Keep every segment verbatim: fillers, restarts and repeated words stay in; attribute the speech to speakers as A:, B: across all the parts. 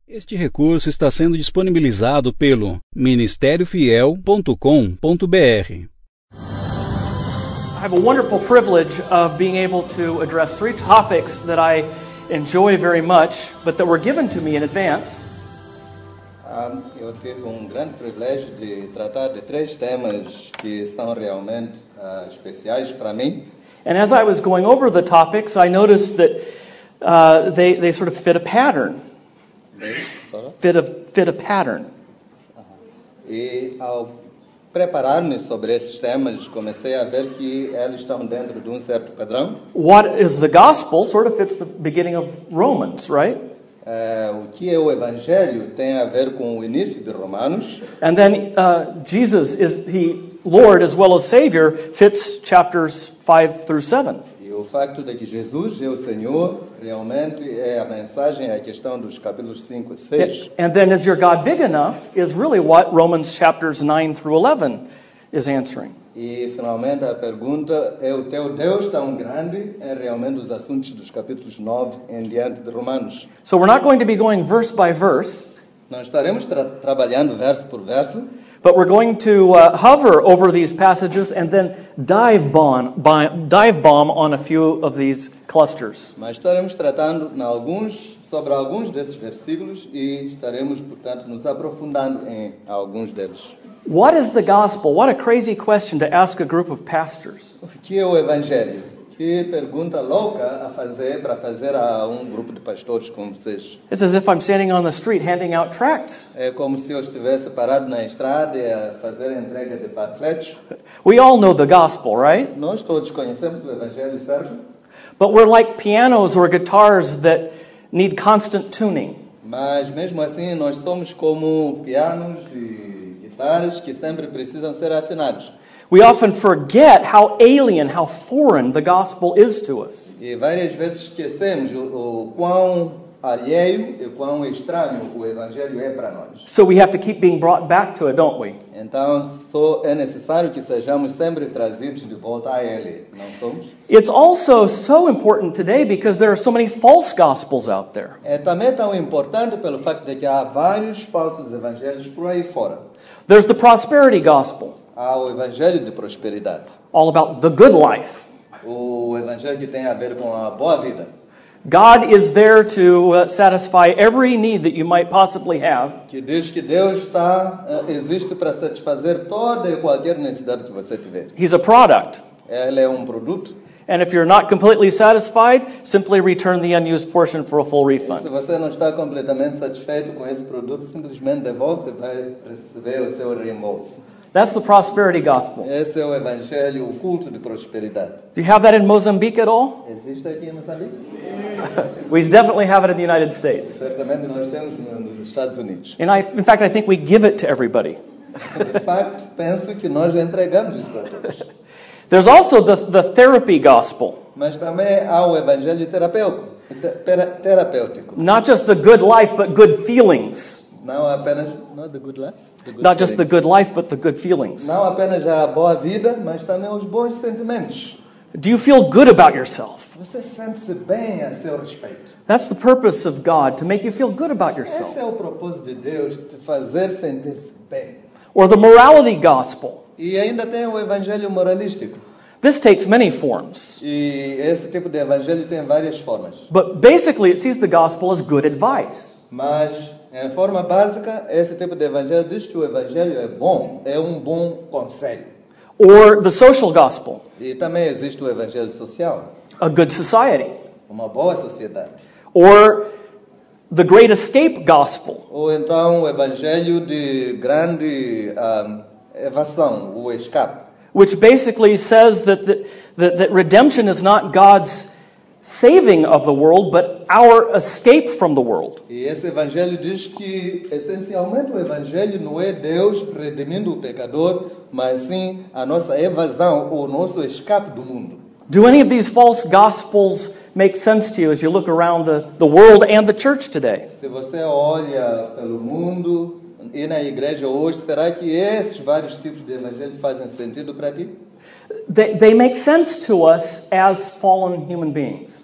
A: Este recurso está sendo disponibilizado pelo ministério fiel ponto com ponto b r.
B: I have a wonderful privilege of being able to address three topics that I enjoy very much, but that were given to me in advance.
C: Um, eu tive um grande privilégio de tratar de três temas que são realmente uh, especiais para mim.
B: And as I was going over the topics, I noticed that uh, they, they sort of fit a pattern. Fit a, fit a pattern.
C: E ao preparar-me sobre esses temas, comecei a ver que eles estão dentro de um certo padrão.
B: What is the gospel sort of fits the beginning of Romans, right?
C: Uh, o que é o Evangelho tem a ver com o início de Romanos.
B: And then uh, Jesus is he Lord as well as Savior fits chapters five through seven.
C: E o facto de que Jesus é o Senhor realmente é a mensagem, é a questão dos capítulos cinco e seis.
B: And then is your God big enough is really what Romans chapters nine through eleven is answering.
C: E finalmente a pergunta é: o teu Deus tão grande? É realmente os assuntos dos capítulos nove em diante de Romanos.
B: So we're not going to be going verse by verse.
C: Não estaremos tra- trabalhando verso por verso.
B: But we're going to uh, hover over these passages and then dive bomb, dive bomb on a few of these clusters.
C: Mas estaremos tratando em alguns, sobre alguns desses versículos e estaremos, portanto, nos aprofundando em alguns deles.
B: What is the gospel? What a crazy question to ask a group of pastors.
C: O que é o Evangelho? Que pergunta louca a fazer para fazer a um grupo de pastores como vocês.
B: It's as if I'm standing on the street handing out tracts.
C: É como se eu estivesse parado na estrada e a fazer a entrega de panfletos.
B: We all know the gospel, right?
C: Nós todos conhecemos o Evangelho, certo?
B: But we're like pianos or guitars that need constant tuning.
C: Mas mesmo assim nós somos como pianos e guitarras que sempre precisam ser afinados.
B: We often forget how alien, how foreign the gospel is to us.
C: E várias vezes esquecemos o, o quão alheio e quão estranho o Evangelho é para nós.
B: So we have to keep being brought back to it, don't we?
C: Então só é necessário que sejamos sempre trazidos de volta a Ele, não somos?
B: It's also so important today because there are so many false gospels out there.
C: É também tão importante pelo facto de que há vários falsos evangelhos por aí fora.
B: There's the prosperity gospel,
C: Há o Evangelho de prosperidade,
B: all about the good life.
C: o Evangelho que tem a ver com a boa vida.
B: God is there to uh, satisfy every need that you might possibly have.
C: Que diz que Deus está, eh, existe para satisfazer toda e qualquer necessidade que você tiver.
B: He's a product.
C: Ele é um produto.
B: And if you're not completely satisfied, simply return the unused portion for a full
C: E se
B: refund.
C: você não está completamente satisfeito com esse produto, simplesmente devolve e vai receber o seu reembolso.
B: That's the prosperity gospel.
C: Esse é o Evangelho, o culto de prosperidade.
B: Do you have that in Mozambique at all?
C: Existe aqui em Moçambique?
B: We definitely have it in the United States.
C: Certamente nós temos nos Estados Unidos.
B: And I, in fact, I think we give it to everybody.
C: De facto, penso que nós entregamos isso a todos.
B: There's also the, the therapy gospel.
C: Mas também há o Evangelho terapêutico, ter- terapêutico.
B: Not just the good life, but good feelings.
C: Não apenas not the good life, the good
B: Not just the
C: feelings.
B: good life, but the good feelings.
C: Não apenas a boa vida, mas também os bons sentimentos.
B: Do you feel good about yourself?
C: Você sente-se bem a seu respeito.
B: That's the purpose of God, to make you feel good about
C: Esse
B: yourself.
C: é o propósito de Deus, te fazer sentir-se bem.
B: Or the morality gospel.
C: E ainda tem o Evangelho moralístico.
B: This takes many forms.
C: E esse tipo de evangelho tem várias formas.
B: But basically, it sees the gospel as good advice.
C: Mas, em forma básica, esse tipo de evangelho diz que o evangelho é bom, é um bom conselho.
B: Or the social gospel,
C: E também existe o evangelho social,
B: a good society.
C: uma boa sociedade.
B: Or the great escape gospel,
C: Ou então o evangelho de grande ah, evasão, o escape.
B: which basically says that, that, that, that redemption is not God's saving of the world, but our escape from the world.
C: E esse evangelho diz que, essencialmente, o evangelho não é Deus redimindo o pecador, mas sim a nossa evasão, o nosso escape do mundo.
B: Do any of these false gospels make sense to you as you look around the, the world and the church today?
C: Se você olha pelo mundo e na igreja hoje, será que esses vários tipos de evangelho fazem sentido para ti?
B: They, they make sense to us as fallen human beings.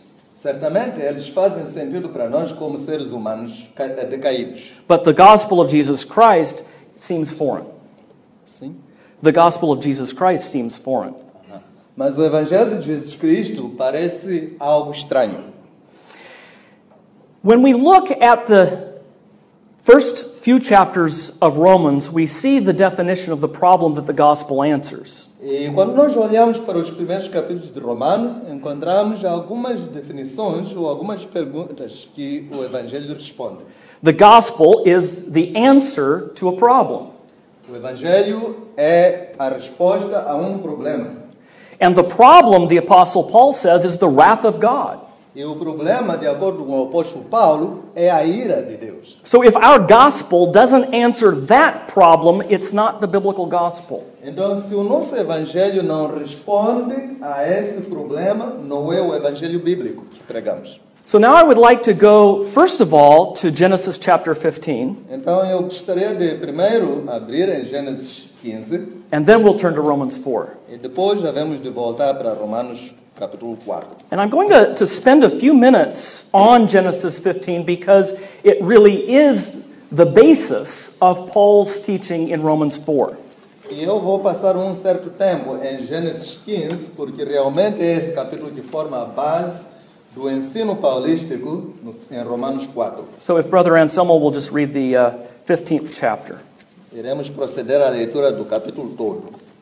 C: Certamente eles fazem sentido para nós como seres humanos ca- decaídos.
B: But the gospel of Jesus Christ seems foreign.
C: Sim.
B: The gospel of Jesus Christ seems foreign.
C: Mas o Evangelho de Jesus Cristo parece algo estranho.
B: When we look at the first few chapters of Romans, we see the definition of the problem that the gospel answers.
C: E quando nós olhamos para os primeiros capítulos de Romano, encontramos algumas definições ou algumas perguntas que o Evangelho responde.
B: The gospel is the answer to a problem.
C: O Evangelho é a resposta a um problema.
B: And the problem, the Apostle Paul says, is the wrath of God.
C: E o problema, de acordo com o apóstolo Paulo, é a ira de Deus.
B: So if our gospel doesn't answer that problem, it's not the biblical gospel.
C: Então, se o nosso Evangelho não responde a esse problema, não é o Evangelho bíblico que pregamos.
B: So now I would like to go, first of all, to Genesis chapter fifteen,
C: Então, eu gostaria de primeiro abrir em Gênesis quinze
B: and then we'll turn to Romans four.
C: e depois já vamos de voltar para Romanos capítulo quatro.
B: And I'm going to, to spend a few minutes on Genesis fifteen because it really is the basis of Paul's teaching in Romans four.
C: E eu vou passar um certo tempo em Gênesis quinze, porque realmente é esse capítulo que forma a base do ensino paulístico no- em Romanos quatro.
B: So if Brother Anselmo will just read the uh, fifteenth chapter.
C: Iremos proceder à leitura do capítulo todo.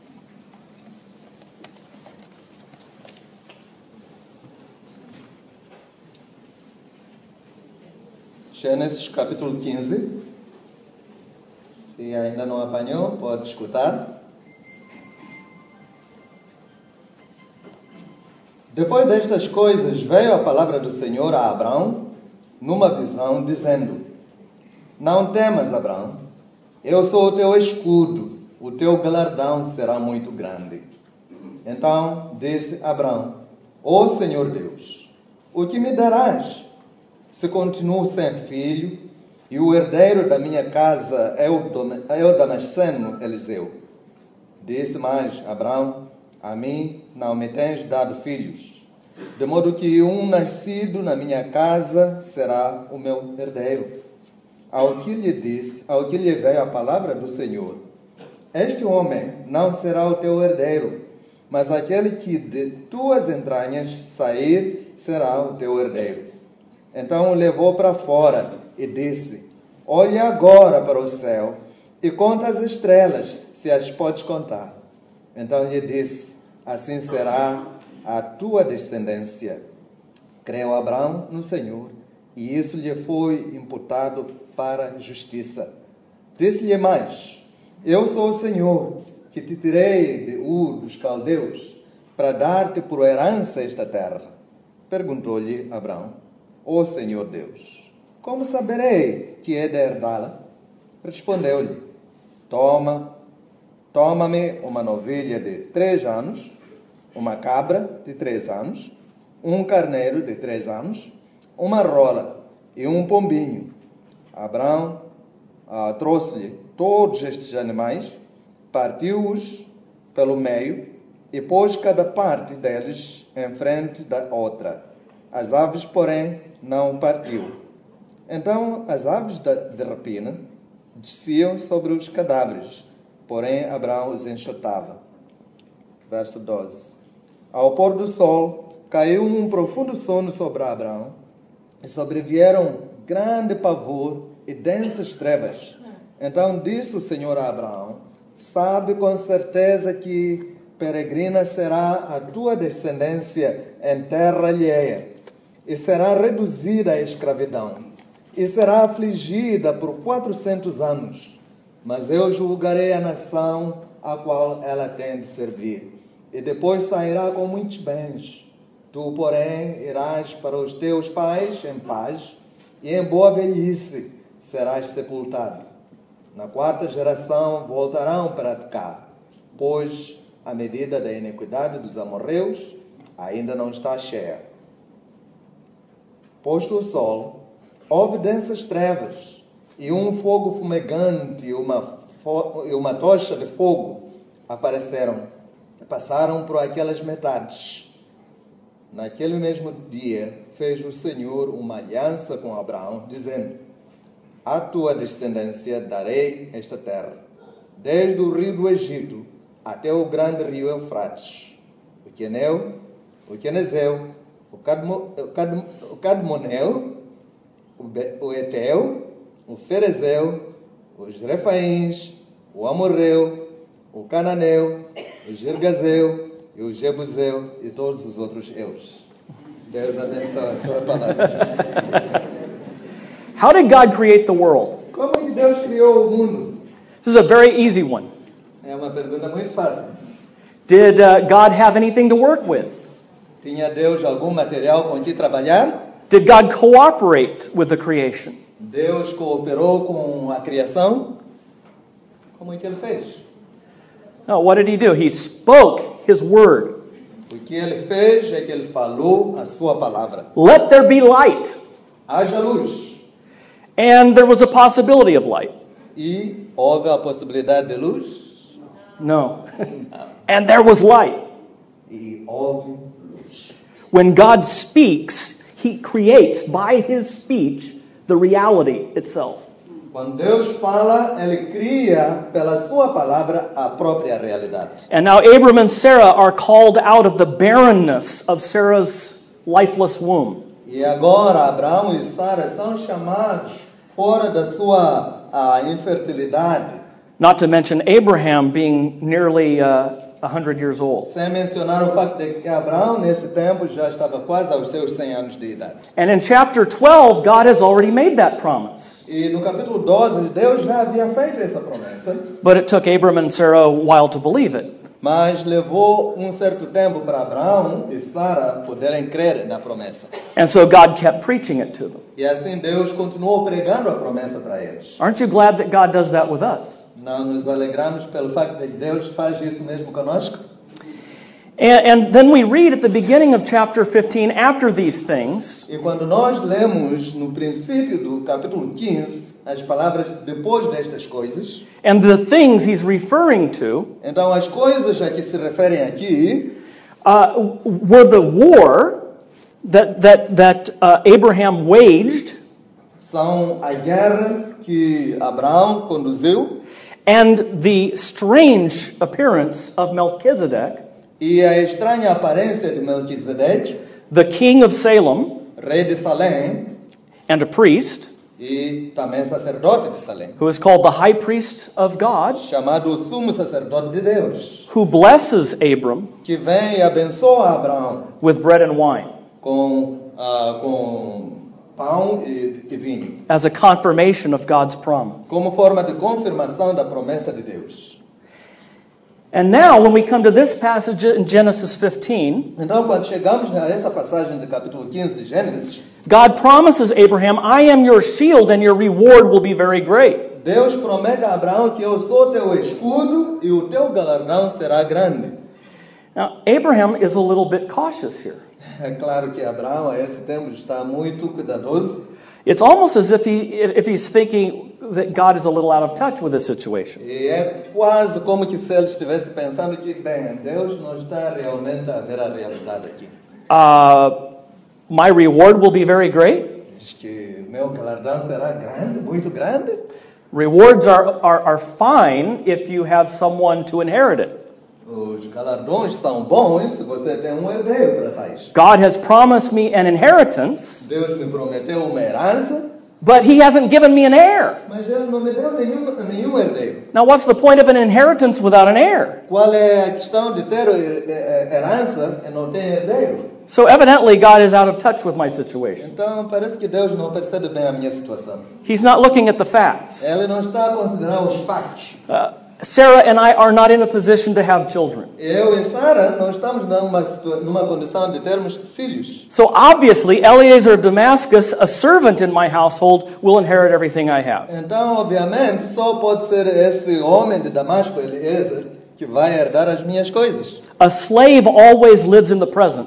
C: Gênesis capítulo quinze. Se ainda não apanhou, pode escutar. Depois destas coisas, veio a palavra do Senhor a Abraão, numa visão, dizendo: Não temas, Abraão, eu sou o teu escudo, o teu galardão será muito grande. Então disse Abraão: Ó Senhor Deus, o que me darás, se continuo sem filho, e o herdeiro da minha casa é o, Dom- é o Damasceno Eliseu? Disse mais Abraão: A mim não me tens dado filhos, de modo que um nascido na minha casa será o meu herdeiro. Ao que lhe disse, ao que lhe veio a palavra do Senhor: Este homem não será o teu herdeiro, mas aquele que de tuas entranhas sair será o teu herdeiro. Então o levou para fora e disse: Olha agora para o céu e conta as estrelas, se as podes contar. Então lhe disse: Assim será a tua descendência. Creu Abraão no Senhor, e isso lhe foi imputado para justiça. Disse-lhe mais: Eu sou o Senhor, que te tirei de Ur dos caldeus, para dar-te por herança esta terra. Perguntou-lhe Abraão: Ó Senhor Deus, como saberei que é de herdá-la? Respondeu-lhe: Toma, toma-me uma novilha de três anos, uma cabra de três anos, um carneiro de três anos, uma rola e um pombinho. Abraão ah, trouxe-lhe todos estes animais, partiu-os pelo meio e pôs cada parte deles em frente da outra. As aves, porém, não partiu. Então as aves de rapina desciam sobre os cadáveres, porém Abraão os enxotava. Verso doze. Ao pôr do sol, caiu um profundo sono sobre Abraão, e sobrevieram grande pavor e densas trevas. Então disse o Senhor a Abraão: Sabe com certeza que peregrina será a tua descendência em terra alheia, e será reduzida à escravidão, e será afligida por quatrocentos anos. Mas eu julgarei a nação a qual ela tem de servir, e depois sairá com muitos bens. Tu, porém, irás para os teus pais em paz, e em boa velhice serás sepultado. Na quarta geração voltarão para cá, pois a medida da iniquidade dos amorreus ainda não está cheia. Posto o sol, houve densas trevas, e um fogo fumegante e uma, fo- e uma tocha de fogo apareceram e passaram por aquelas metades. Naquele mesmo dia, fez o Senhor uma aliança com Abraão, dizendo: à tua descendência darei esta terra, desde o rio do Egito até o grande rio Eufrates, o Queneu, o Quenezeu, o, Cadmo, o, Cadmo, o Cadmoneu, o, Be, o Eteu, o Ferezeu, os Refaíns, o Amorreu, o Cananeu, o Girgazeu e o Jebuseu e todos os outros eus. Deus abençoe a sua palavra.
B: How did God create the world?
C: Como é que Deus criou o mundo?
B: This is a very easy one.
C: É uma pergunta muito fácil.
B: Did uh, God have anything to work with?
C: Tinha Deus algum material com que trabalhar?
B: Did God cooperate with the creation?
C: Deus cooperou com a criação? Como é que ele fez?
B: No, what did he do? He spoke his word.
C: O que ele fez é que ele falou a sua palavra.
B: Let there be light.
C: Haja luz.
B: And there was a possibility of light.
C: E houve a possibilidade de luz?
B: No. And there was light.
C: E houve luz.
B: When God speaks, he creates by his speech the reality itself.
C: Quando Deus fala, ele cria pela sua palavra a própria realidade.
B: And now Abram and Sarah are called out of the barrenness of Sarah's lifeless womb.
C: E agora Abraão e Sara são chamados fora da sua a infertilidade.
B: Not to mention Abraham being nearly uh, one hundred years old.
C: Sem mencionar o facto de que Abraão, nesse tempo, já estava quase aos seus cem anos de idade.
B: And in chapter twelve, God has already made that promise.
C: E no capítulo doze, Deus já havia feito essa promessa.
B: But it took Abram and Sarah a while to believe it.
C: Mas levou um certo tempo para Abraão e Sara poderem crer na promessa.
B: And so God kept preaching it to them.
C: E assim Deus continuou pregando a promessa para eles.
B: Aren't you glad that God does that with us?
C: Não nos alegramos pelo facto de que Deus faz isso mesmo conosco?
B: And, and then we read at the beginning of chapter fifteen, after these things,
C: E quando nós lemos no princípio do capítulo quinze, as palavras depois destas coisas,
B: and the things he's referring to
C: então as coisas a que se referem aqui
B: uh, were the war that, that, that uh, Abraham waged
C: são a guerra que Abraão conduziu
B: and the strange appearance of Melchizedek,
C: e a estranha aparência de Melquisedeque,
B: the king of Salem,
C: rei de Salém,
B: and a priest,
C: e também sacerdote de Salém,
B: who is called the high priest of God,
C: chamado o sumo sacerdote de Deus,
B: who blesses Abram
C: que vem e abençoa Abraão
B: with bread and wine
C: com, ah, com pão e, e vinho,
B: as a confirmation of God's promise.
C: como forma de confirmação da promessa de Deus.
B: And now, when we come to this passage in Genesis fifteen,
C: Então, quando chegamos a essa passagem do capítulo quinze de Gênesis,
B: God promises Abraham, I am your shield and your reward will be very great.
C: Deus promete a Abraão que eu sou teu escudo e o teu galardão será grande.
B: Now, Abraham is a little bit cautious here.
C: É claro que Abraão, a esse tempo, está muito cuidadoso.
B: It's almost as if he if he's thinking that God is a little out of touch with this situation.
C: E é quase como que se ele estivesse pensando que, bem, Deus não está realmente a ver a realidade aqui.
B: Uh, my reward will be very great.
C: Diz que meu galardão será grande, muito grande.
B: Rewards are, are, are fine if you have someone to inherit it.
C: Os galardões são bons se você tem um herdeiro para tais.
B: God has promised me an inheritance,
C: Deus me prometeu uma herança,
B: but he hasn't given me an heir.
C: mas ele não me deu nenhum, nenhum herdeiro.
B: Now, what's the point of an inheritance without an heir?
C: Qual é a questão de ter herança e não ter herdeiro?
B: So evidently, God is out of touch with my situation.
C: Então, parece que Deus não percebe bem a minha situação.
B: He's not looking at the facts.
C: Ele não está considerando os factos.
B: Uh, Sarah and I are not in a position to have children.
C: Eu e Sara não estamos numa, numa condição de termos filhos.
B: So obviously, Eliezer of Damascus, a servant in my household, will inherit everything I have.
C: Então, obviamente, só pode ser esse homem de Damasco, Eliezer, que vai herdar as minhas coisas.
B: A slave always lives in the present.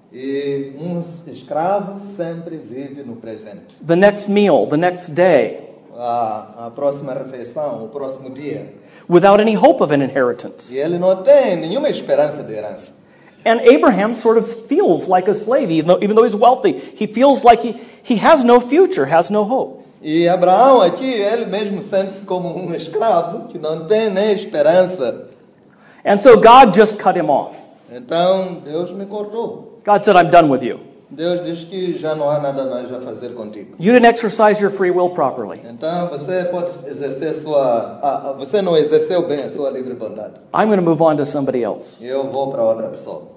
C: E um escravo sempre vive no presente.
B: The next meal, the next day,
C: A, a próxima refeição, o próximo dia.
B: without any hope of an inheritance.
C: E ele não tem nenhuma esperança de herança.
B: And Abraham sort of feels like a slave, even though, even though he's wealthy. He feels like he, he has no future, has no hope.
C: E Abraão aqui, ele mesmo sente-se como um escravo que não tem nem esperança.
B: And so God just cut him off.
C: Então Deus me cortou.
B: God said, I'm done with you.
C: Deus diz que já não há nada mais a fazer contigo.
B: You didn't exercise your free will properly.
C: Então você pode exercer sua, ah, ah, você não exerceu bem a sua livre vontade.
B: I'm going to move on to somebody else.
C: Eu vou para outra pessoa.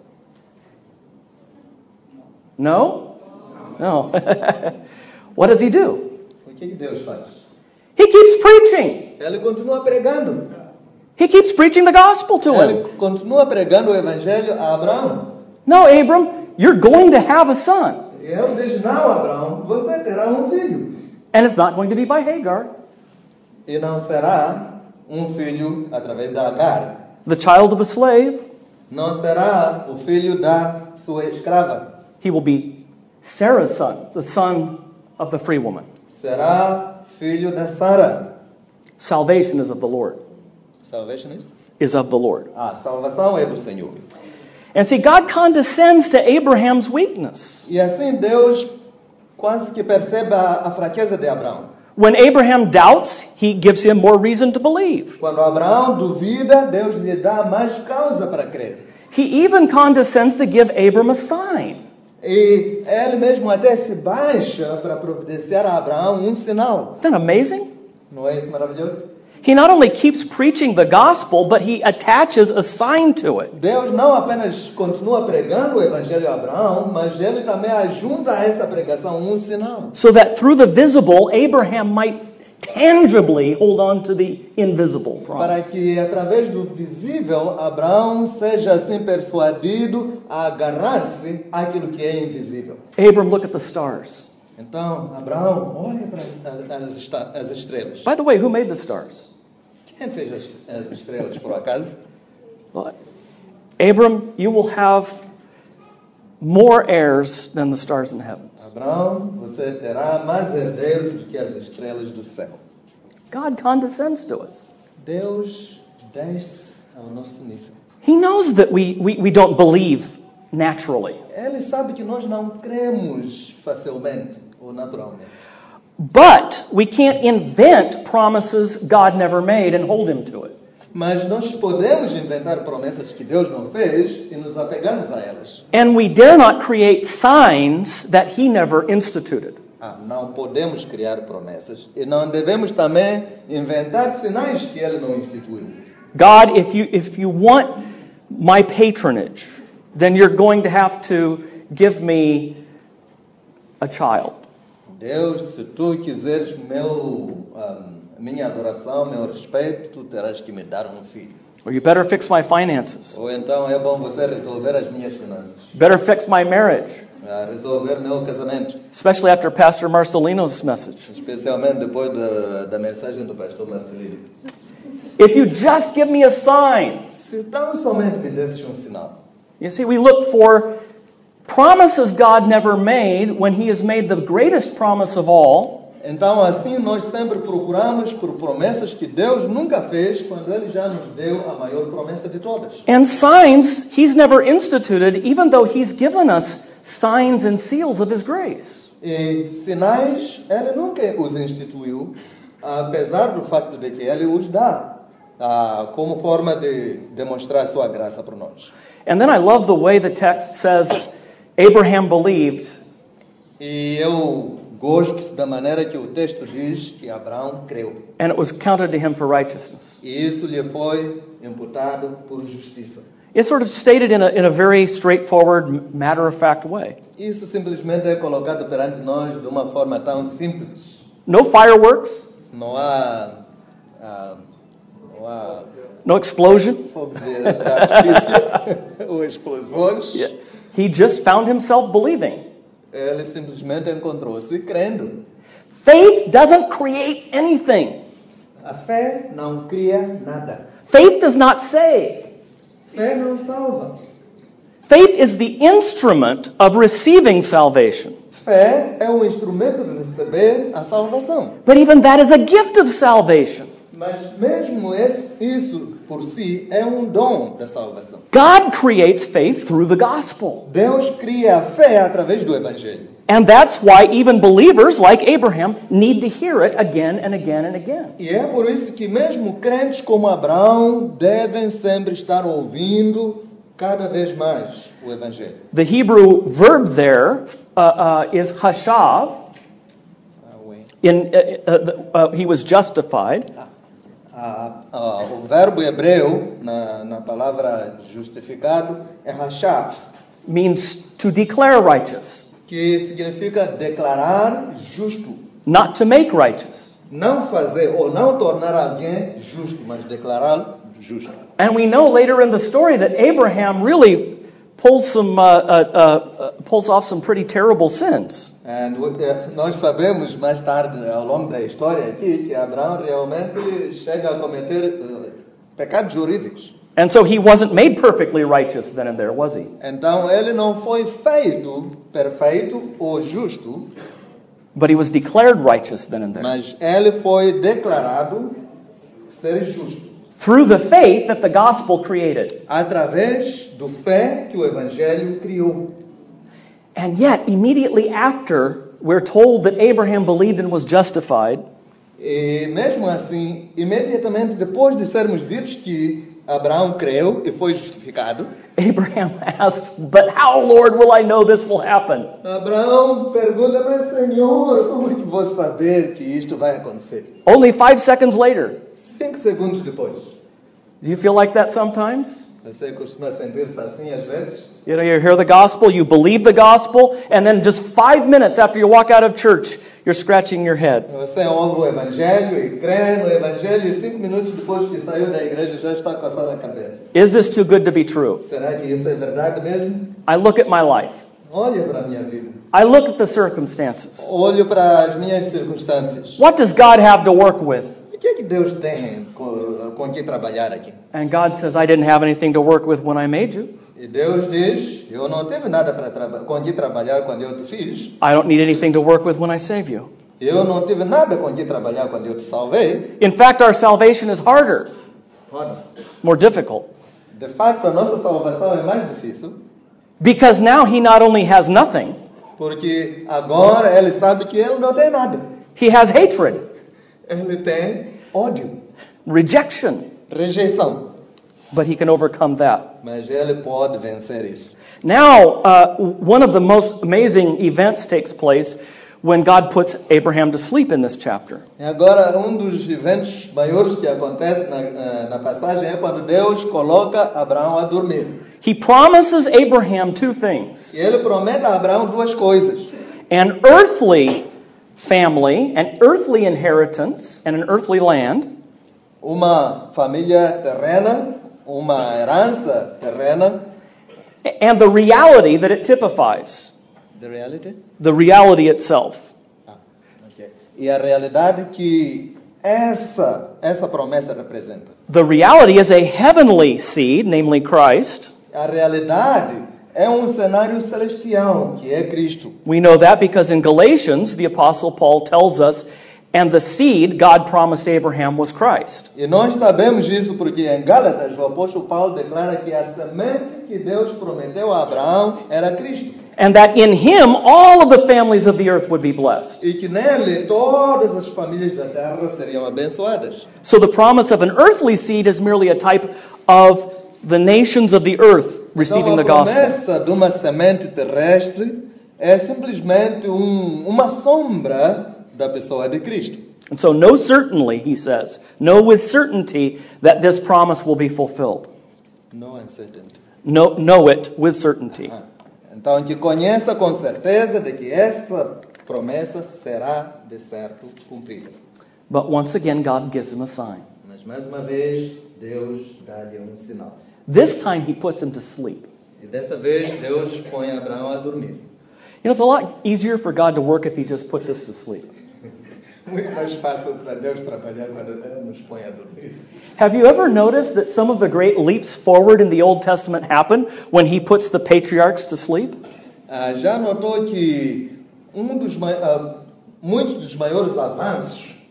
B: No? No. What does he do?
C: O que que Deus faz?
B: He keeps preaching.
C: Ele continua pregando.
B: He keeps preaching the gospel to him.
C: Ele continua pregando o evangelho a Abraão.
B: No, Abram, you're going to have a son.
C: E ele diz, não, Abraão, você terá um filho.
B: And it's not going to be by Hagar.
C: E não será um filho através da Agar.
B: The child of a slave,
C: Não será o filho da sua escrava.
B: he will be Sarah's son, the son of the free woman.
C: Será filho da Sara.
B: Salvation is of the Lord.
C: Salvation is?
B: Is of the Lord.
C: Ah, salvação é do Senhor.
B: And see, God condescends to Abraham's weakness.
C: E assim Deus quase que percebe a, a fraqueza de Abraão.
B: When Abraham doubts, he gives him more reason to believe.
C: Quando Abraão duvida, Deus lhe dá mais causa para crer.
B: He even condescends to give Abram a sign.
C: E ele mesmo até se baixa para providenciar a Abraão um sinal.
B: Isn't that amazing?
C: Não é isso maravilhoso?
B: He not only keeps preaching the gospel, but he attaches a sign to it.
C: Deus não apenas continua pregando o evangelho a Abraão, mas ele também ajunta a essa pregação um sinal.
B: So that through the visible, Abraham might tangibly hold on to the invisible promise.
C: Para que através do visível, Abraão seja assim persuadido a agarrar-se àquilo que é invisível.
B: Abram, look at the stars.
C: Então, Abraão, olha para as, esta- as estrelas.
B: By the way, who made the stars?
C: Quem fez as, as estrelas, por acaso?
B: Well, Abram, you will have more heirs than the stars in heaven.
C: Abraão, você terá mais herdeiros do que as estrelas do céu.
B: God condescends to us.
C: Deus desce ao nosso nível.
B: He knows that we, we, we don't believe naturally.
C: Ele sabe que nós não cremos facilmente ou naturalmente.
B: But we can't invent promises God never made and hold him to it.
C: Mas nós podemos inventar promessas que Deus não fez e nos apegarmos a elas.
B: And we dare not create signs that he never instituted.
C: Ah, não podemos criar promessas e não devemos também inventar sinais que Ele não instituiu.
B: God, if you, if you want my patronage, then you're going to have to give me a child.
C: Deus, se tu quiseres meu, um, minha adoração, meu respeito, tu terás que me dar um filho.
B: Or you better fix my finances.
C: Ou então é bom você resolver as minhas finanças,
B: Better fix my marriage.
C: ah, resolver meu casamento,
B: Especially after Pastor Marcelino's message.
C: especialmente depois da, da mensagem do pastor Marcelino.
B: If you just give me a sign.
C: Se tão somente me desses um sinal.
B: You see, we look for promises God never made when he has made the greatest promise of all.
C: Então, assim, nós sempre procuramos por promessas que Deus nunca fez, quando Ele já nos deu a maior promessa de todas.
B: And signs he's never instituted, even though he's given us signs and seals of his grace.
C: E sinais, Ele nunca os instituiu, apesar do facto de que Ele os dá, ah, como forma de demonstrar sua graça para nós.
B: And then I love the way the text says Abraham believed.
C: E eu gosto da maneira que o texto diz que Abraão creu.
B: And it was counted to him for righteousness.
C: E isso lhe foi imputado por justiça.
B: It's sort of stated in a, in a very straightforward, matter-of-fact way.
C: Isso simplesmente é colocado perante nós de uma forma tão simples.
B: No fireworks,
C: Não há, ah, não há
B: no explosion.
C: fogo de de artifício ou explosões.
B: He just found himself believing.
C: Ele simplesmente encontrou-se crendo.
B: Faith doesn't create anything.
C: A fé não cria nada.
B: Faith does not save.
C: Fé não salva.
B: Faith is the instrument of receiving salvation.
C: Fé é um instrumento de receber a salvação.
B: But even that is a gift of salvation.
C: Mas mesmo esse, isso por si, é um dom da salvação.
B: God creates faith through the gospel.
C: Deus cria a fé através do Evangelho.
B: And that's why even believers like Abraham need to hear it again and again and again.
C: E é por isso que mesmo crentes como Abraão devem sempre estar ouvindo cada vez mais o Evangelho.
B: The Hebrew verb there uh, uh, is hashav. In, uh, uh, uh, he was justified.
C: Ah, ah, o verbo hebreu na, na palavra justificado é hashav,
B: Means to declare righteous,
C: que significa declarar justo.
B: not to make righteous.
C: Não fazer ou não tornar alguém justo, mas declará-lo justo.
B: And we know later in the story that Abraham really pulls some uh, uh, uh, pulls off some pretty terrible sins.
C: And, uh, nós sabemos mais tarde, ao longo da história aqui, que Abraão realmente chega a cometer uh, pecados jurídicos.
B: And so he wasn't made perfectly righteous then and there, was he?
C: Então ele não foi feito perfeito ou justo,
B: But he was declared righteous then and there.
C: mas ele foi declarado ser justo
B: Through the faith that the gospel created.
C: através do fé que o Evangelho criou.
B: And yet, immediately after, we're told that Abraham believed and was justified.
C: E mesmo assim, imediatamente depois de sermos ditos que Abraão creu e foi justificado,
B: Abraham asks, "But how, Lord, will I know this will happen?"
C: Abraão pergunta, mas Senhor, como é que vou saber que isto vai acontecer?
B: Only five seconds later.
C: Cinco segundos depois.
B: Do you feel like that sometimes?
C: Você costuma sentir-se assim às vezes?
B: You know, you hear the gospel, you believe the gospel, and then just five minutes after you walk out of church, you're scratching your head.
C: Você ouve o Evangelho e crê no Evangelho e cinco minutos depois que saiu da igreja já está coçando a cabeça.
B: Is this too good to be true?
C: Será que isso é verdade mesmo?
B: I look at my life.
C: Olha para a minha vida.
B: I look at the circumstances.
C: Olho para as minhas circunstâncias.
B: What does God have to work with?
C: O que é que Deus tem com, com que trabalhar aqui?
B: And God says, I didn't have anything to work with when I made you.
C: E Deus diz, eu não tive nada para traba- com que trabalhar quando eu te fiz.
B: I don't need anything to work with when I save you.
C: Eu não tive nada com que trabalhar quando eu te salvei.
B: In fact, our salvation is harder,
C: Ora,
B: more difficult.
C: de facto, a nossa salvação é mais difícil,
B: Because now he not only has nothing,
C: porque agora ele sabe que ele não tem nada.
B: he has hatred,
C: Ele tem ódio,
B: rejection,
C: rejeição,
B: but he can overcome that.
C: mas ele pode vencer isso.
B: Now, uh, one of the most amazing events takes place when God puts Abraham to sleep in this chapter.
C: E agora, um dos eventos maiores que acontece na, eh, na passagem é quando Deus coloca Abraão a dormir.
B: He promises Abraham two things:
C: E ele promete a Abraão duas coisas.
B: an earthly family, an earthly inheritance, and an earthly land,
C: Uma família terrena, uma herança terrena.
B: and the reality that it typifies,
C: The reality?
B: the reality itself.
C: Ah, ok. E a realidade que essa, essa promessa representa.
B: The reality is a heavenly seed, namely Christ.
C: A realidade é um cenário celestial, que é Cristo.
B: We know that because in Galatians, the Apostle Paul tells us, and the seed God promised Abraham was Christ.
C: E nós sabemos isso porque em Gálatas o apóstolo Paulo declara que a semente que Deus prometeu a Abraão era Cristo.
B: And that in him all of the families of the earth would be blessed.
C: E que nele todas as famílias da terra seriam abençoadas.
B: So the promise of an earthly seed is merely a type of the nations of the earth receiving the
C: Então, a
B: gospel.
C: promessa de uma semente terrestre é simplesmente um, uma sombra da pessoa de Cristo.
B: And so know certainly, he says, know with certainty that this promise will be fulfilled.
C: No uncertainty.
B: Know, know it with certainty.
C: Ah, então, que conheça com certeza de que essa promessa será de certo cumprida.
B: But once again, God gives him a sign.
C: Mas mais uma vez, Deus dá-lhe um sinal.
B: This time he puts him to sleep.
C: E dessa vez, Deus põe Abraão a dormir.
B: You know, it's a lot easier for God to work if he just puts us to sleep.
C: Muito mais fácil para Deus trabalhar quando Ele nos põe a dormir.
B: Have you ever noticed that some of the great leaps forward in the Old Testament happen when he puts the patriarchs to sleep?
C: Ah, já notou que um dos mai- ah, muitos dos maiores avanços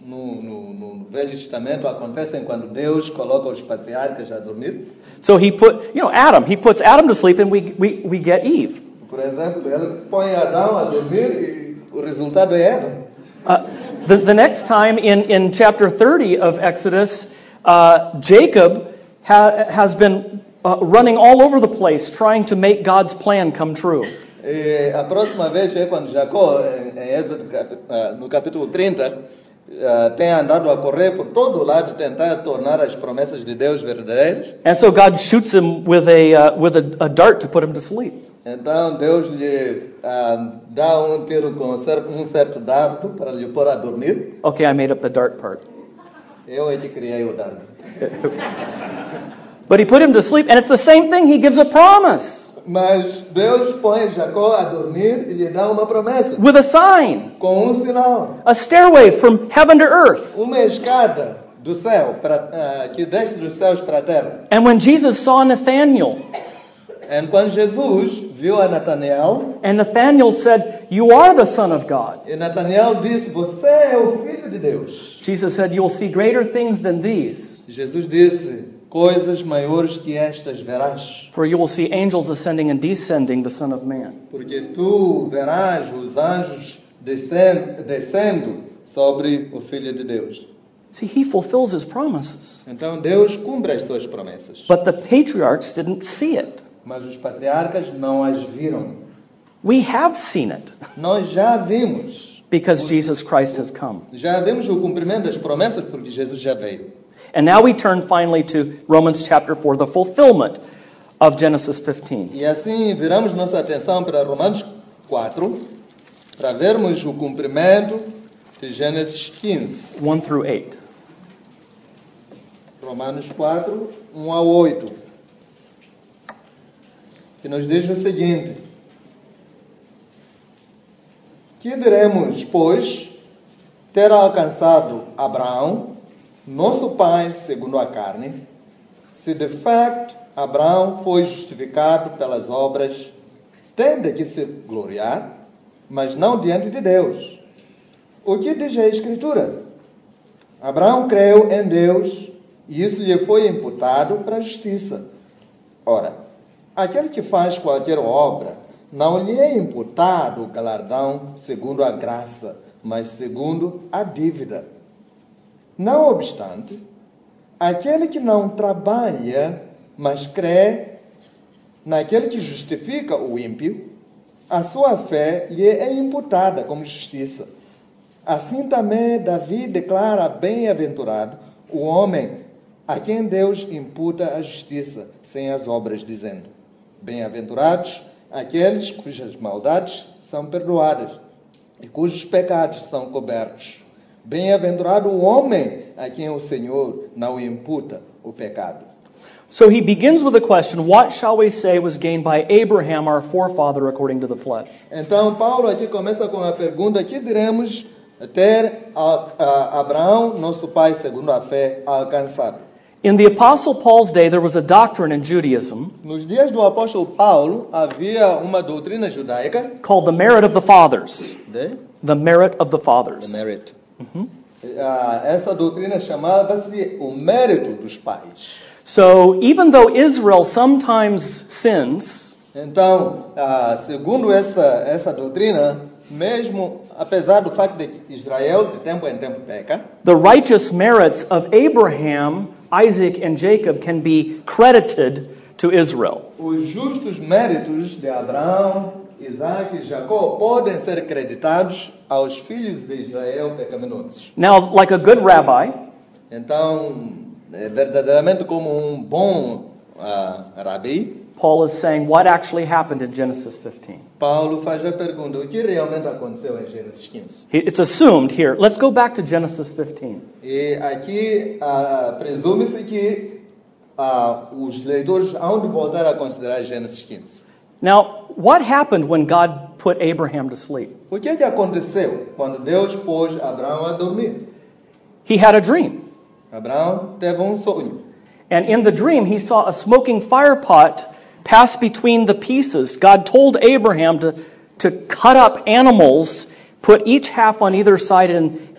C: no, no, no Velho Testamento acontecem quando Deus coloca os patriarcas a dormir.
B: So he put, you know, Adam, he puts Adam to sleep and we, we, we get Eve.
C: Por exemplo, ele põe Adão a dormir e o resultado é Eva.
B: Uh, the, the next time in, in chapter thirty of Exodus, uh, Jacob ha, has been uh, running all over the place trying to make God's plan come true.
C: E a próxima vez é quando Jacó, em, em Êxodo, no capítulo trinta, uh, tem andado a correr por todo o lado tentar tornar as promessas de Deus verdadeiras.
B: And so God shoots him with a uh, with a, a dart to put him to sleep.
C: Então Deus lhe uh, dá um tiro com um certo dardo para lhe pôr a dormir.
B: Okay, I made up the dart part.
C: Eu é que criei o dardo.
B: But he put him to sleep, and it's the same thing. He gives a promise.
C: Mas Deus põe Jacó a dormir e lhe dá uma promessa.
B: With a sign.
C: Com um sinal.
B: A stairway from heaven to earth.
C: Uma escada do céu para uh, que desce dos céus para a terra.
B: And when Jesus saw Nathanael,
C: e quando Jesus viu a Natanael,
B: and Nathanael said, "You are the Son of God."
C: E Natanael disse, você é o filho de Deus.
B: Jesus said, "You will see greater things than these."
C: Jesus disse, coisas maiores que estas verás.
B: For you will see angels ascending and descending the Son of Man.
C: Porque tu verás os anjos descendo, descendo sobre o Filho de Deus.
B: See, he fulfills his promises.
C: Então Deus cumpre as suas promessas.
B: But the patriarchs didn't see it.
C: Mas os patriarcas não as viram.
B: We have seen it.
C: Nós já vimos.
B: Because Jesus Christ has come.
C: Já vimos o cumprimento das promessas porque Jesus já veio.
B: And now we turn finally to Romans chapter four, the fulfillment of Genesis fifteen.
C: E assim viramos nossa atenção para Romanos quatro, para vermos o cumprimento de Gênesis quinze.
B: one through eight.
C: Romanos quatro, um a oito. Que nos diz o seguinte: que diremos, pois, ter alcançado Abraão, nosso pai segundo a carne, se de facto Abraão foi justificado pelas obras, tem de que se gloriar, mas não diante de Deus. O que diz a Escritura? Abraão creu em Deus e isso lhe foi imputado para a justiça. Ora, aquele que faz qualquer obra, não lhe é imputado o galardão segundo a graça, mas segundo a dívida. Não obstante, aquele que não trabalha, mas crê naquele que justifica o ímpio, a sua fé lhe é imputada como justiça. Assim também Davi declara bem-aventurado o homem a quem Deus imputa a justiça sem as obras, dizendo: bem-aventurados aqueles cujas maldades são perdoadas e cujos pecados são cobertos. Bem-aventurado o homem a quem o Senhor não imputa o pecado.
B: So he begins with a question, what shall we say was gained by Abraham, our forefather, according to the flesh?
C: Então Paulo aqui começa com a pergunta: que diremos ter a, a Abraão, nosso pai segundo a fé, alcançado?
B: In the Apostle Paul's day, there was a doctrine in Judaism
C: Nos dias do apóstolo Paulo havia uma doutrina judaica
B: called the merit of the fathers.
C: de
B: The merit of the fathers.
C: the merit. Uh, essa doutrina chamava-se o mérito dos pais.
B: So even though Israel sometimes sins,
C: Então, uh, segundo essa essa doutrina, mesmo apesar do fato de que Israel de tempo em tempo peca,
B: the righteous merits of Abraham, Isaac, and Jacob can be credited to Israel.
C: os justos méritos de Abraão, Isaac e Jacó podem ser creditados aos filhos de Israel pecaminosos.
B: Now, like a good rabbi,
C: Então, é verdadeiramente como um bom uh, rabi,
B: Paul is saying what actually happened in Genesis fifteen.
C: Paulo faz a pergunta: o que realmente aconteceu em Gênesis quinze?
B: It's assumed here. Let's go back to Genesis fifteen.
C: E aqui uh, presume-se que uh, os leitores hão de voltar a considerar Gênesis quinze.
B: Now, what happened when God put Abraham to sleep?
C: O que é que aconteceu quando Deus pôs Abraão a dormir?
B: He had a dream.
C: Abraão teve um sonho.
B: And in the dream, he saw a smoking fire pot pass between the pieces. God told Abraham to, to cut up animals, put each half on either side, and,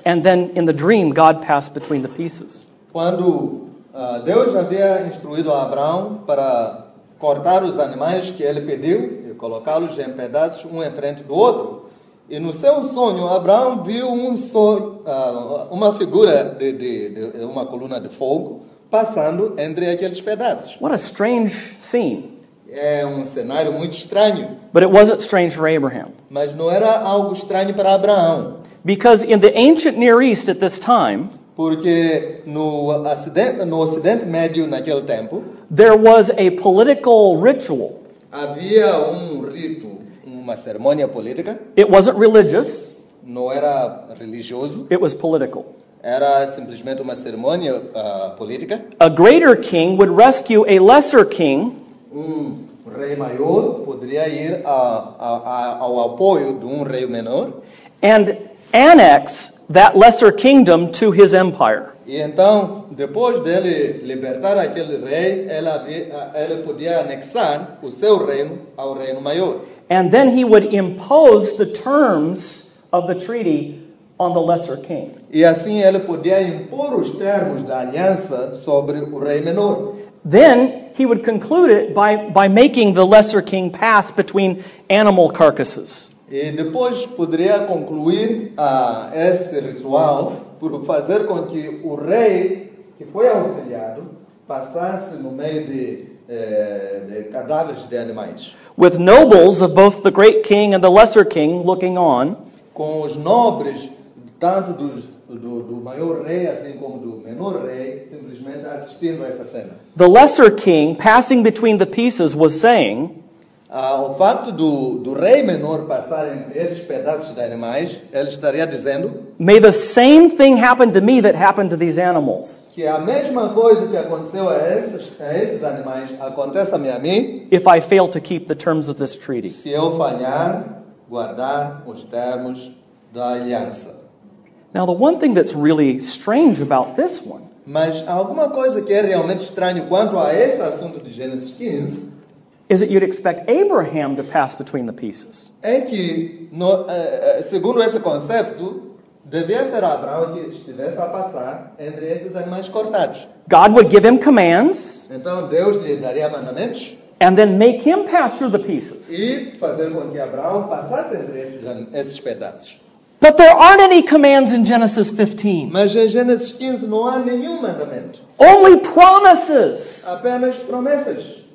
B: and then in the dream, God passed between the pieces.
C: Quando uh, Deus havia instruído a Abraão para cortar os animais que ele pediu e colocá-los em pedaços um em frente do outro, e no seu sonho Abraão viu um sonho, uh, uma figura de, de, de uma coluna de fogo passando entre aqueles pedaços.
B: What a strange scene.
C: É um cenário muito estranho.
B: But it wasn't strange for Abraham.
C: Mas não era algo estranho para Abraão.
B: Because in the ancient Near East at this time,
C: porque no ocidente, no Ocidente Médio naquele tempo,
B: there was a political ritual.
C: Havia um rito, uma cerimônia política.
B: It wasn't religious.
C: Não era religioso.
B: It was political.
C: Era simplesmente uma cerimônia uh, política.
B: A greater king would rescue a lesser king.
C: Um rei maior poderia ir a, a, a, ao apoio de um rei menor.
B: And annex that lesser kingdom to his empire.
C: E então, depois dele libertar aquele rei, ele, havia, ele podia anexar o seu reino ao reino maior.
B: And then he would impose the terms of the treaty on the lesser king.
C: E assim ele podia impor os termos da aliança sobre o rei menor.
B: Then he would conclude it by, by making the lesser king pass between animal carcasses.
C: E depois poderia concluir uh, esse ritual por fazer com que o rei que foi auxiliado passasse no meio de, eh, de cadáveres de animais.
B: With nobles of both the great king and the lesser king looking on.
C: Com os nobres tanto dos, do, do maior rei assim como do menor rei simplesmente assistindo a essa cena.
B: The lesser king passing between the pieces was saying,
C: Uh, o fato do, do rei menor passar entre esses pedaços de animais, ele estaria dizendo:
B: may the same thing happen to me that happened to these animals.
C: Que a mesma coisa que aconteceu a esses, a esses animais aconteça a mim,
B: if I fail to keep the terms of this treaty.
C: Se eu falhar guardar os termos da aliança.
B: Now, the one thing that's really strange about this one.
C: Mas alguma coisa que é realmente estranho quanto a esse assunto de Gênesis quinze.
B: Is that you'd expect Abraham to pass between the pieces.
C: É que, no, eh, segundo esse conceito, devia ser Abraão que estivesse a passar entre esses animais cortados.
B: God would give him commands.
C: Então Deus lhe daria mandamentos.
B: And then make him pass through the pieces.
C: E fazer com que Abraão passasse entre esses, esses pedaços.
B: But there aren't any commands in Genesis fifteen.
C: Mas em Gênesis quinze não há nenhum mandamento.
B: Only promises.
C: Apenas promessas.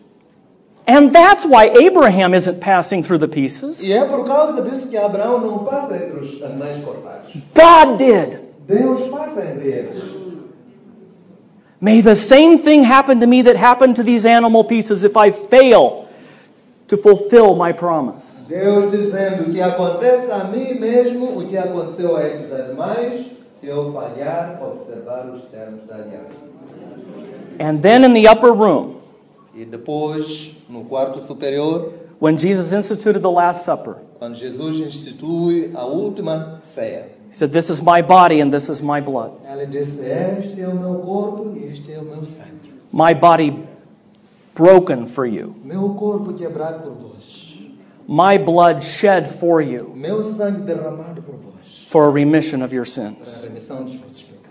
B: And that's why Abraham isn't passing through the pieces.
C: E é por causa disso que Abraão não passa entre os animais cortados.
B: God did.
C: Deus passa entre eles.
B: May the same thing happen to me that happened to these animal pieces if I fail to fulfill my promise.
C: Deus dizendo que aconteça a mim mesmo o que aconteceu a esses animais se eu falhar observar os termos da aliança.
B: And then in the upper room,
C: e depois no quarto superior,
B: when Jesus instituted the Last Supper,
C: quando Jesus institui a última ceia,
B: he said, "This is my body and this is my blood."
C: Ele disse: "Este é o meu corpo e este é o meu sangue."
B: My body broken for you.
C: Meu corpo quebrado por vós.
B: My blood shed for you.
C: Meu sangue derramado por vós.
B: For a remission of your sins.
C: Para a remissão dos vossos pecados.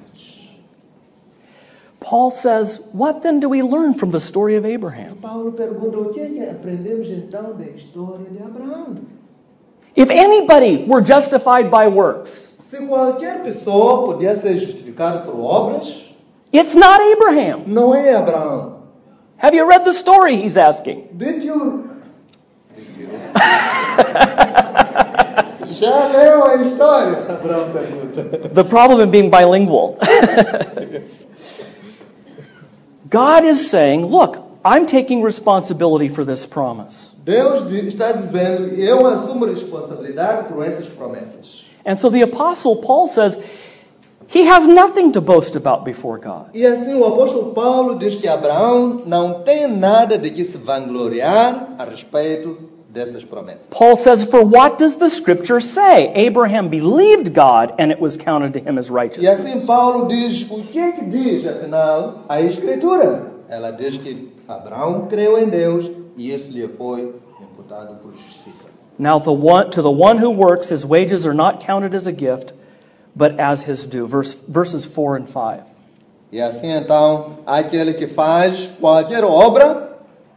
B: Paul says, what then do we learn from the story of Abraham?
C: Paulo pergunta: o que é que aprendemos então da história de Abraão?
B: If anybody were justified by works,
C: se qualquer pessoa podia ser justificada por obras,
B: it's not Abraham.
C: Não é Abraão.
B: Have you read the story? He's asking.
C: Did you? Já leu a história? Abraão pergunta.
B: The problem in being bilingual.
C: Yes.
B: God is saying, look, I'm taking responsibility for this promise.
C: Deus está dizendo, eu assumo responsabilidade por essas promessas.
B: And so the apostle Paul says, he has nothing to boast about before God.
C: E assim o apóstolo Paulo diz que Abraão não tem nada de que se vangloriar a respeito dessas promessas.
B: Paul says, for what does the scripture say? Abraham believed God and it was counted to him as
C: E
B: righteousness.
C: assim Paulo diz, o que é que diz afinal a Escritura? Ela diz que Abraão creu em Deus e isso lhe foi imputado por justiça.
B: Now the one, to the one who works, his wages are not counted as a gift, but as his due. Verse, verses four and five.
C: E assim então, aquele que faz qualquer obra,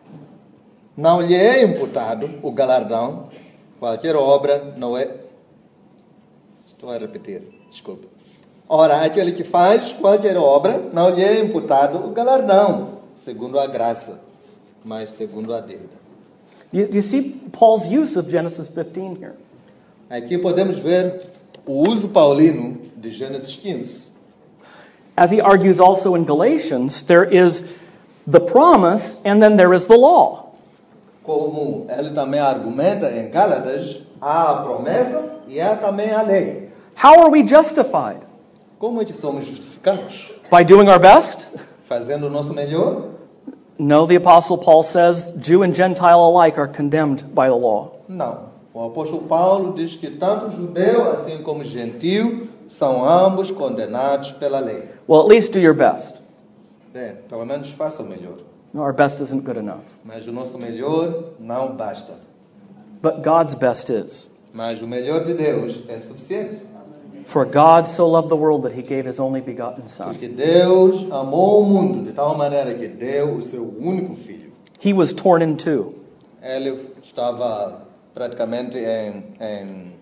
C: não lhe é imputado o galardão. Qualquer obra não é... Estou a repetir, desculpa. Ora, aquele que faz qualquer obra, não lhe é imputado o galardão, segundo a graça, mas segundo a dívida.
B: You, you see Paul's use of Genesis fifteen here.
C: Aqui podemos ver o uso paulino de Gênesis quinze.
B: As he argues also in Galatians, there is the promise and then there is the law.
C: Como ele também argumenta em Gálatas, há a promessa e há também a lei.
B: How are we justified?
C: Como é que somos justificados?
B: By doing our best?
C: Fazendo o nosso melhor?
B: No, the Apostle Paul says Jew and Gentile alike are condemned by the law.
C: Não. O apóstolo Paulo diz que tanto judeu assim como gentio são ambos condenados pela lei.
B: Well, at least do your best.
C: Bem, pelo menos faça o melhor.
B: No, our best isn't good enough.
C: Mas o nosso melhor não basta.
B: But God's best is.
C: Mas o melhor de Deus é suficiente.
B: For God so loved the world that he gave his only begotten Son.
C: Porque Deus amou o mundo de tal maneira que deu o seu único filho.
B: He was torn in two.
C: Ele estava praticamente em, em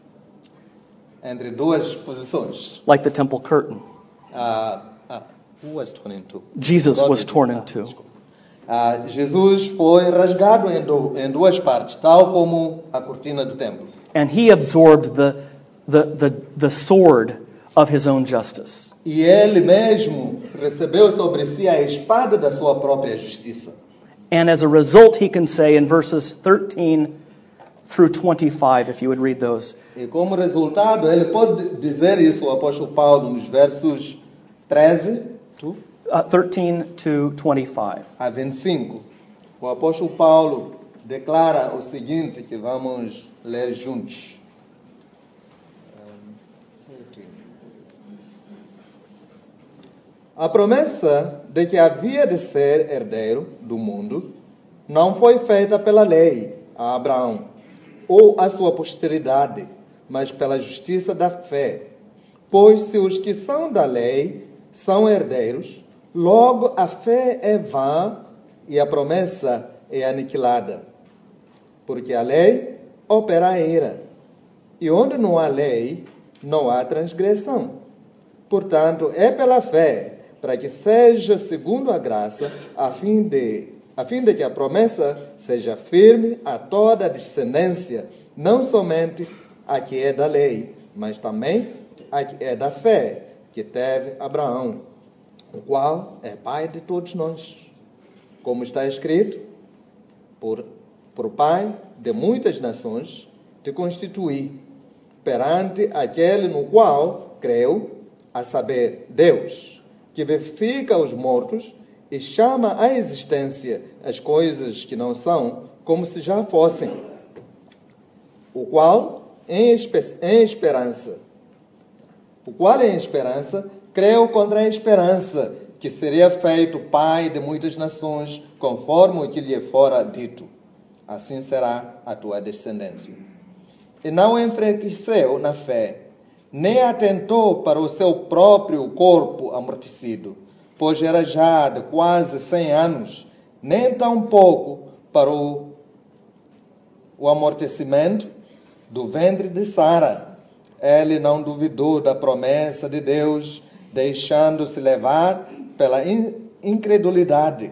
C: entre duas posições.
B: Like the temple curtain.
C: Uh, uh, who was torn in two?
B: Jesus
C: God
B: was
C: did.
B: torn in
C: Ah,
B: two.
C: desculpa. Uh, Jesus foi rasgado em, do, em duas partes, tal como a cortina do templo.
B: And he absorbed the, the, the, the sword of his own justice.
C: E ele mesmo recebeu sobre si a espada da sua própria justiça.
B: And as a result, he can say in verses thirteen through twenty-five, if you would read those,
C: E como resultado, ele pode dizer isso, o apóstolo Paulo, nos versos treze
B: uh, thirteen to twenty-five.
C: a vinte e cinco. O apóstolo Paulo declara o seguinte, que vamos ler juntos. A promessa de que havia de ser herdeiro do mundo não foi feita pela lei a Abraão ou a sua posteridade, mas pela justiça da fé. Pois se os que são da lei são herdeiros, logo a fé é vã e a promessa é aniquilada. Porque a lei opera a ira, e onde não há lei, não há transgressão. Portanto, é pela fé, para que seja segundo a graça, a fim de, a fim de que a promessa seja firme a toda a descendência, não somente a que é da lei, mas também a que é da fé, que teve Abraão, o qual é pai de todos nós. Como está escrito, por, por pai de muitas nações, te constituí, perante aquele no qual creu, a saber, Deus, que vivifica os mortos e chama à existência as coisas que não são, como se já fossem, o qual, em, espe- em esperança, o qual em esperança, creu contra a esperança, que seria feito pai de muitas nações, conforme o que lhe fora dito. Assim será a tua descendência. E não enfraqueceu na fé, nem atentou para o seu próprio corpo amortecido, pois era já de quase cem anos, nem tampouco para o, o amortecimento do ventre de Sara. Ele não duvidou da promessa de Deus, deixando-se levar pela incredulidade,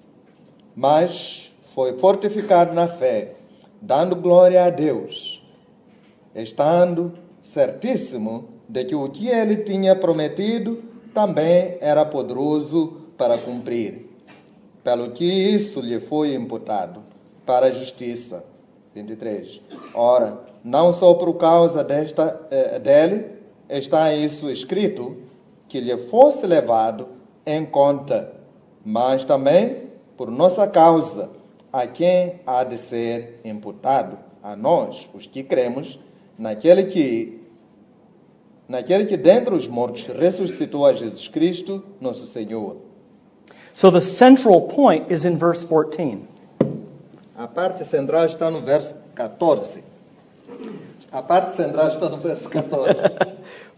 C: mas foi fortificado na fé, dando glória a Deus, estando certíssimo de que o que ele tinha prometido também era poderoso para cumprir, pelo que isso lhe foi imputado para a justiça. vinte e três. Ora, não só por causa desta, eh, dele está isso escrito, que lhe fosse levado em conta, mas também por nossa causa, a quem há de ser imputado, a nós, os que cremos, naquele que, naquele que dentre os mortos ressuscitou a Jesus Cristo, nosso Senhor.
B: So the central point is in verse fourteen.
C: A parte central está no verso catorze. A parte central está no verso catorze.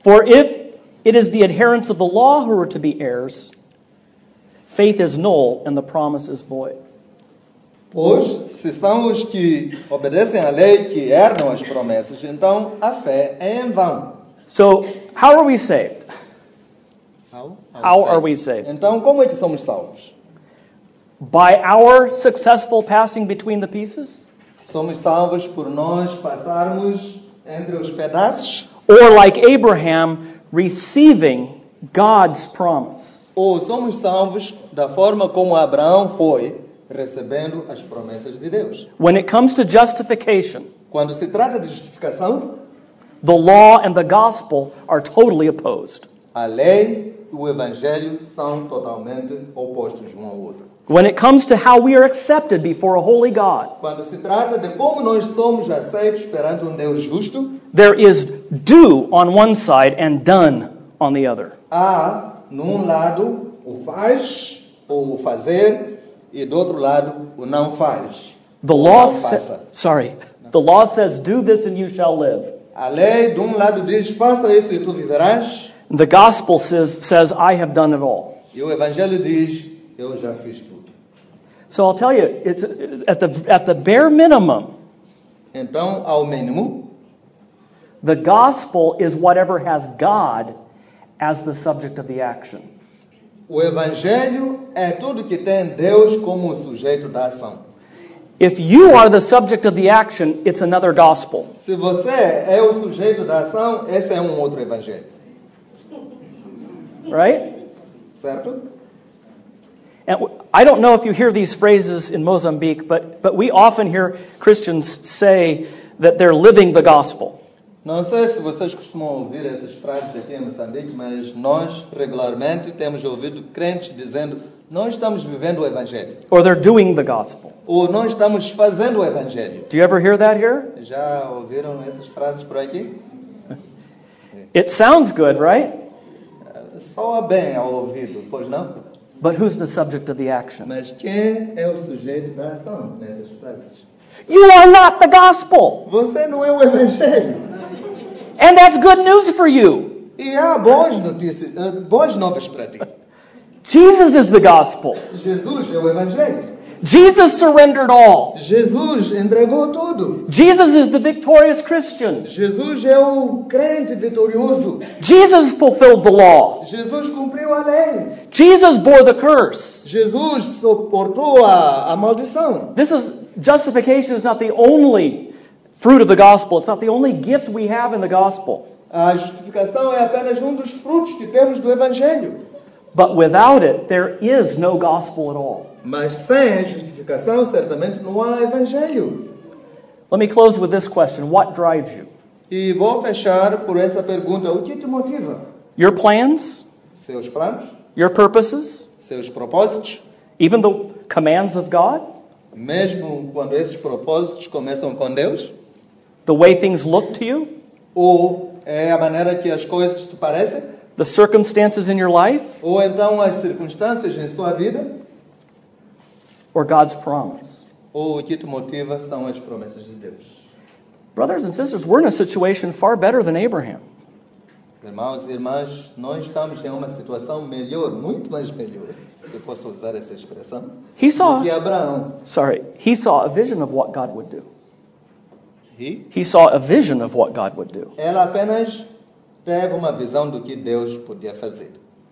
B: For if it is the adherents of the law who are to be heirs, faith is null and the promise is void.
C: Pois, se são os que obedecem à lei que herdam as promessas, então a fé é em vão.
B: So, how are we saved?
C: How,
B: How are we saved?
C: Então, como é que somos salvos?
B: By our successful passing between the pieces?
C: Somos salvos por nós passarmos entre os pedaços?
B: Or like Abraham, receiving God's promise?
C: Ou somos salvos da forma como Abraão foi, recebendo as promessas de Deus?
B: When it comes to justification,
C: Quando se trata de justificação,
B: the law and the gospel are totally opposed.
C: a lei e o evangelho são totalmente opostos um ao outro.
B: When it comes to how we are accepted before a holy God,
C: Quando se trata de como nós somos aceitos perante um Deus justo,
B: there is do on one side and done on the other.
C: há, num lado, o faz ou o fazer, e do outro lado, o não faz.
B: The
C: ou
B: law
C: não
B: sa-
C: faça.
B: sorry. The law says do this and you shall live.
C: A lei, de um lado, diz, faça isso e tu viverás.
B: The gospel says says I have done it all.
C: E o evangelho diz, eu já fiz tudo.
B: So I'll tell you, it's at the at the bare minimum,
C: Então, ao mínimo,
B: the gospel is whatever has God as the subject of the action.
C: o evangelho é tudo que tem Deus como o sujeito da ação.
B: If you are the subject of the action, it's another gospel.
C: Se você é o sujeito da ação, esse é um outro evangelho.
B: Right?
C: Certo?
B: And I don't know if you hear these phrases in Mozambique, but, but we often hear Christians say that they're living the gospel.
C: Não sei se vocês costumam ouvir essas frases aqui em Moçambique, mas nós regularmente temos ouvido crentes dizendo: nós estamos vivendo o evangelho,
B: Or they're doing the gospel.
C: ou nós estamos fazendo o evangelho.
B: Do you ever hear that here?
C: Já ouviram essas frases por aqui?
B: It sounds good, right?
C: Soa bem ao ouvido, pois não?
B: But who's the subject of the action?
C: Mas quem é o sujeito da ação nessas frases?
B: You are not the gospel.
C: Você não é o evangelho.
B: And that's good news for you.
C: E há boas notícias, eh, boas novas para ti.
B: Jesus is the gospel.
C: Jesus é o evangelho.
B: Jesus surrendered all.
C: Jesus entregou tudo.
B: Jesus is the victorious Christian.
C: Jesus é o crente vitorioso.
B: Jesus fulfilled the law.
C: Jesus cumpriu a lei.
B: Jesus bore the curse.
C: Jesus suportou a, a maldição.
B: This is justification is not the only fruit of the gospel. It's not the only gift we have in the gospel.
C: A justificação é apenas um dos frutos que temos do evangelho.
B: But without it, there is no gospel at all.
C: Mas sem a justificação, certamente não há evangelho.
B: Let me close with this question. What drives you?
C: E vou fechar por essa pergunta: o que te motiva?
B: Your plans?
C: Seus planos?
B: Your purposes?
C: Seus propósitos?
B: Even the commands of God?
C: Mesmo quando esses propósitos começam com Deus?
B: The way things look to you?
C: Ou é a maneira que as coisas te parecem?
B: The circumstances in your life?
C: Ou então as circunstâncias em sua vida?
B: Or God's promise?
C: Ou o que te motiva são as promessas de Deus?
B: Brothers and sisters, we're in a situation far better than Abraham.
C: Irmãos e irmãs, nós estamos em uma situação melhor, muito mais melhor, se eu posso usar essa expressão,
B: He saw,
C: do que Abraão.
B: sorry, he saw a vision of what God would do.
C: E
B: He saw a vision of what God would do.
C: ela apenas teve uma visão do que Deus podia fazer.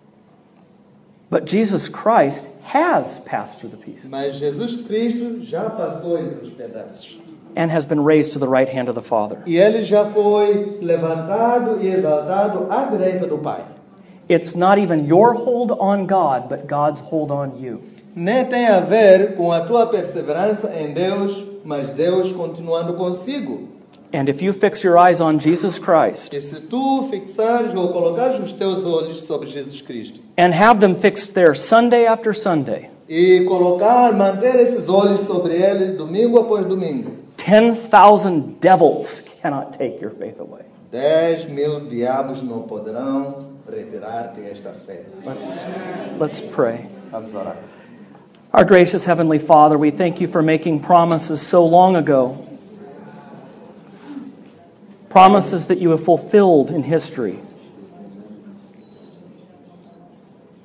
B: But Jesus Christ has passed through the pieces
C: Mas Jesus Cristo já passou entre os pedaços.
B: and has been raised to the right hand of the Father.
C: E ele já foi levantado e exaltado à direita do Pai.
B: It's not even your hold on God, but God's hold on you.
C: Nem tem a ver com a tua perseverança em Deus, mas Deus continuando consigo.
B: And if you fix your eyes on Jesus Christ
C: E se tu fixares ou colocares os teus olhos sobre Jesus Cristo
B: and have them fixed there Sunday after Sunday,
C: e colocar, manter esses olhos sobre ele domingo após domingo,
B: ten thousand devils cannot take your faith away.
C: dez mil diabos não poderão retirar-te esta fé.
B: Let's pray.
C: Vamos orar.
B: Our gracious Heavenly Father, we thank you for making promises so long ago. Promises that you have fulfilled in history.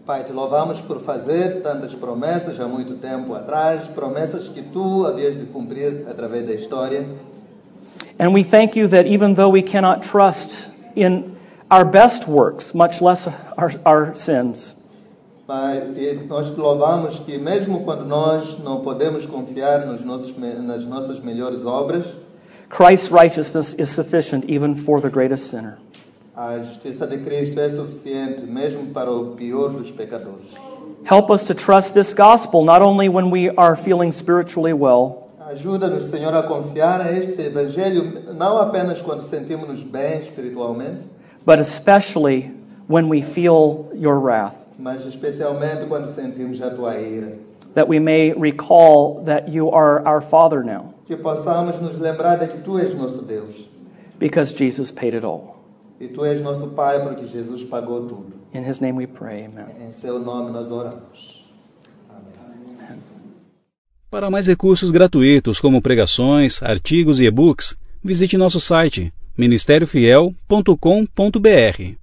C: Pai, te louvamos por fazer tantas promessas há muito tempo atrás, promessas que tu havias de cumprir através da história.
B: And we thank you that even though we cannot trust in our best works, much less our, our sins,
C: Pai, e nós te louvamos que mesmo quando nós não podemos confiar nos nossos, nas nossas melhores obras,
B: Christ's righteousness is sufficient even for the greatest sinner.
C: a justiça de Cristo é suficiente mesmo para o pior dos pecadores.
B: Help us to trust this gospel not only when we are feeling spiritually well,
C: Ajuda-nos, Senhor, a confiar a este Evangelho não apenas quando sentimos-nos bem espiritualmente,
B: but especially when we feel your wrath,
C: mas especialmente quando sentimos a tua ira.
B: that we may recall that you are our Father now,
C: Que possamos nos lembrar de que tu és nosso Deus
B: because Jesus paid it all.
C: e tu és nosso Pai porque Jesus pagou tudo.
B: In His name we pray, amen.
C: Em seu nome nós oramos. Amém.
A: Para mais recursos gratuitos como pregações, artigos e e-books, visite nosso site ministério fiel ponto com ponto br.